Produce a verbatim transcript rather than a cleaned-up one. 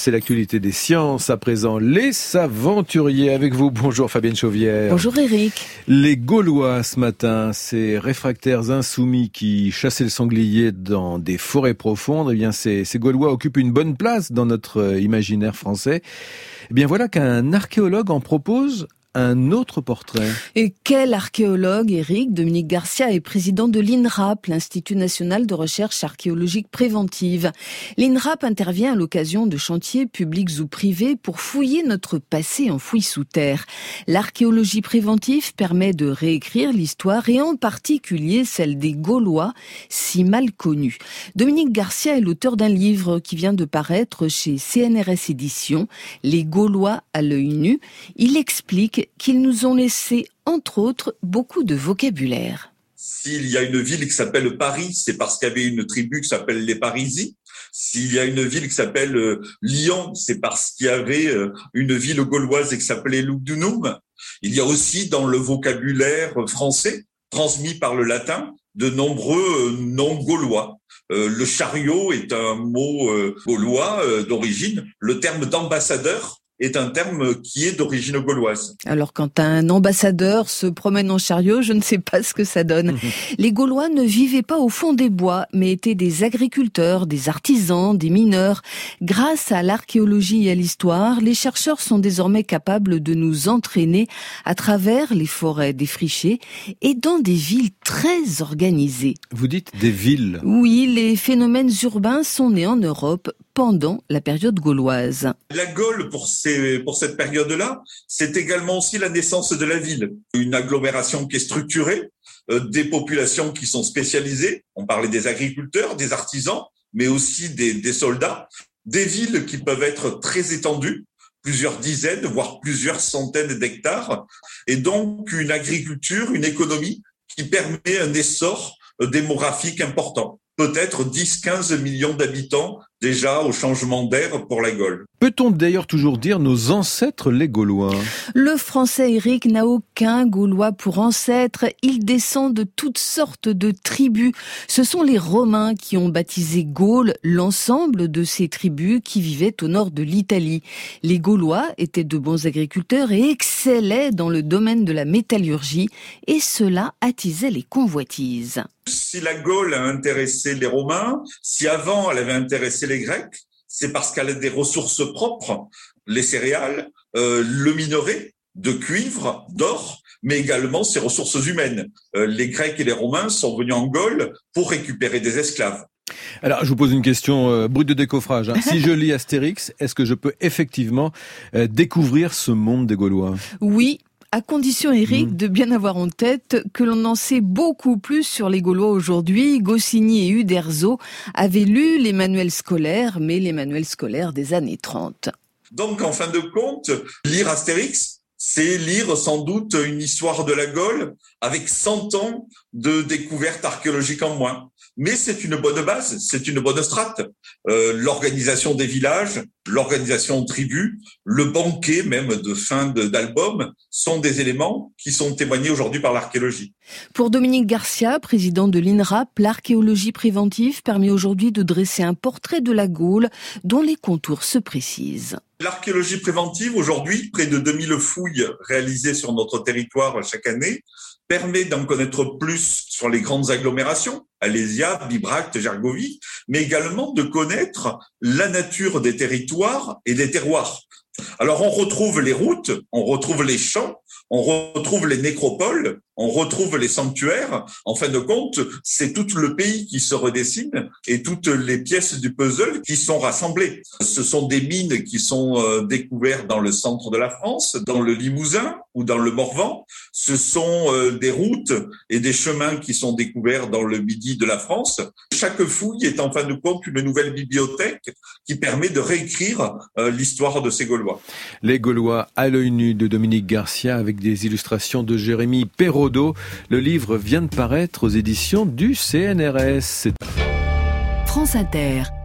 c'est l'actualité des sciences. À présent, les Saventuriers avec vous. Bonjour Fabienne Chauvière. Bonjour Eric. Les Gaulois ce matin, ces réfractaires insoumis qui chassaient le sanglier dans des forêts profondes, eh bien ces, ces Gaulois occupent une bonne place dans notre imaginaire français. Eh bien voilà qu'un archéologue en propose un autre portrait. Et quel archéologue, Eric? Dominique Garcia est président de l'INRAP, l'Institut national de recherche archéologique préventive. L'INRAP intervient à l'occasion de chantiers publics ou privés pour fouiller notre passé enfoui sous terre. L'archéologie préventive permet de réécrire l'histoire et en particulier celle des Gaulois, si mal connue. Dominique Garcia est l'auteur d'un livre qui vient de paraître chez C N R S Éditions, Les Gaulois à l'œil nu. Il explique qu'ils nous ont laissé, entre autres, beaucoup de vocabulaire. S'il y a une ville qui s'appelle Paris, c'est parce qu'il y avait une tribu qui s'appelle les Parisis. S'il y a une ville qui s'appelle euh, Lyon, c'est parce qu'il y avait euh, une ville gauloise qui s'appelait Lugdunum. Il y a aussi dans le vocabulaire français, transmis par le latin, de nombreux euh, noms gaulois. Euh, le chariot est un mot euh, gaulois euh, d'origine. Le terme d'ambassadeur est un terme qui est d'origine gauloise. Alors quand un ambassadeur se promène en chariot, je ne sais pas ce que ça donne. Mmh. Les Gaulois ne vivaient pas au fond des bois, mais étaient des agriculteurs, des artisans, des mineurs. Grâce à l'archéologie et à l'histoire, les chercheurs sont désormais capables de nous entraîner à travers les forêts défrichées et dans des villes très organisées. Vous dites des villes? Oui, les phénomènes urbains sont nés en Europe pendant la période gauloise. La Gaule, pour, ces, pour cette période-là, c'est également aussi la naissance de la ville. Une agglomération qui est structurée, euh, des populations qui sont spécialisées. On parlait des agriculteurs, des artisans, mais aussi des, des soldats. Des villes qui peuvent être très étendues, plusieurs dizaines, voire plusieurs centaines d'hectares. Et donc, une agriculture, une économie qui permet un essor euh, démographique important. Peut-être dix à quinze millions d'habitants déjà au changement d'air pour la Gaule. Peut-on d'ailleurs toujours dire nos ancêtres les Gaulois? Le français Eric n'a aucun Gaulois pour ancêtre. Il descend de toutes sortes de tribus. Ce sont les Romains qui ont baptisé Gaule l'ensemble de ces tribus qui vivaient au nord de l'Italie. Les Gaulois étaient de bons agriculteurs et excellaient dans le domaine de la métallurgie et cela attisait les convoitises. Si la Gaule a intéressé les Romains, si avant elle avait intéressé les Grecs, c'est parce qu'elle a des ressources propres, les céréales, euh, le minerai de cuivre, d'or, mais également ses ressources humaines. Euh, les Grecs et les Romains sont venus en Gaule pour récupérer des esclaves. Alors, je vous pose une question euh, brute de décoffrage. Hein. Si je lis Astérix, est-ce que je peux effectivement euh, découvrir ce monde des Gaulois? Oui. À condition, Eric, mmh. de bien avoir en tête que l'on en sait beaucoup plus sur les Gaulois aujourd'hui. Goscinny et Uderzo avaient lu les manuels scolaires, mais les manuels scolaires des années trente. Donc, en fin de compte, lire Astérix, c'est lire sans doute une histoire de la Gaule avec cent ans de découvertes archéologiques en moins. Mais c'est une bonne base, c'est une bonne strate. Euh, l'organisation des villages, l'organisation de tribus, le banquet même de fin de, d'album sont des éléments qui sont témoignés aujourd'hui par l'archéologie. Pour Dominique Garcia, président de l'INRAP, l'archéologie préventive permet aujourd'hui de dresser un portrait de la Gaule dont les contours se précisent. L'archéologie préventive, aujourd'hui, près de deux mille fouilles réalisées sur notre territoire chaque année, permet d'en connaître plus sur les grandes agglomérations, Alésia, Bibracte, Gergovie, mais également de connaître la nature des territoires et des terroirs. Alors on retrouve les routes, on retrouve les champs, on retrouve les nécropoles, on retrouve les sanctuaires. En fin de compte, c'est tout le pays qui se redessine et toutes les pièces du puzzle qui sont rassemblées. Ce sont des mines qui sont euh, découvertes dans le centre de la France, dans le Limousin ou dans le Morvan. Ce sont euh, des routes et des chemins qui sont découverts dans le midi de la France. Chaque fouille est en fin de compte une nouvelle bibliothèque qui permet de réécrire euh, l'histoire de ces Gaulois. Les Gaulois à l'œil nu de Dominique Garcia avec des illustrations de Jérémy Perraudot. Le livre vient de paraître aux éditions du C N R S. France Inter.